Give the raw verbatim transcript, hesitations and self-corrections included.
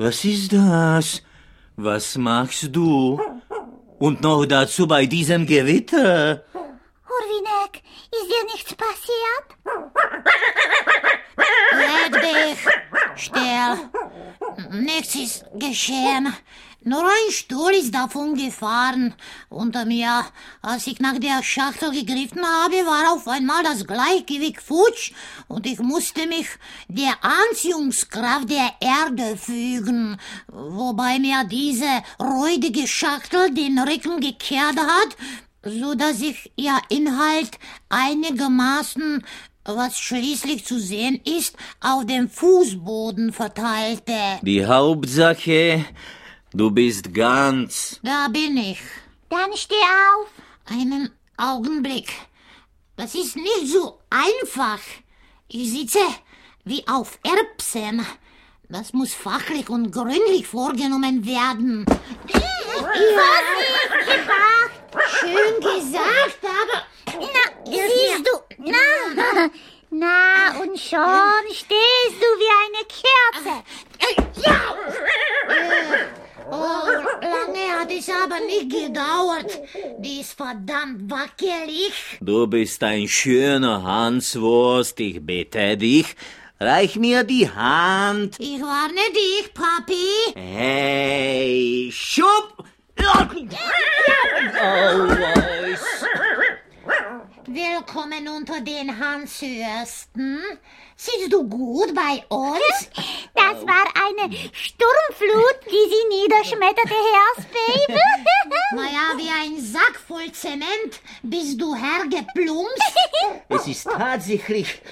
Was ist das? Was machst du? Und noch dazu bei diesem Gewitter. Hurvinek, ist dir nichts passiert? Leg dich still. Nichts ist geschehen. Nur ein Stuhl ist davon gefahren. Unter mir, als ich nach der Schachtel gegriffen habe, war auf einmal das Gleichgewicht futsch und ich musste mich der Anziehungskraft der Erde fügen, wobei mir diese räudige Schachtel den Rücken gekehrt hat, so dass sich ihr Inhalt einigermaßen, was schließlich zu sehen ist, auf dem Fußboden verteilte. Die Hauptsache, du bist ganz. Da bin ich. Dann steh auf. Einen Augenblick. Das ist nicht so einfach. Ich sitze wie auf Erbsen. Das muss fachlich und gründlich vorgenommen werden. Vorsicht, gebracht. Schön gesagt, aber... Na, siehst du, na, na, und schon stehst du wie eine Kerze. Ja! Oh, lange hat es aber nicht gedauert. Die ist verdammt wackelig. Du bist ein schöner Hanswurst, ich bitte dich. Reich mir die Hand. Ich warne dich, Papi. Hey, Schub! Oh, was? Willkommen unter den Hanswürsten. Sitzt du gut bei uns? Das war eine Sturmflut, die sie niederschmetterte, Herr Spade. Naja, wie ein Sack voll Zement bist du hergeplumpst. Es ist tatsächlich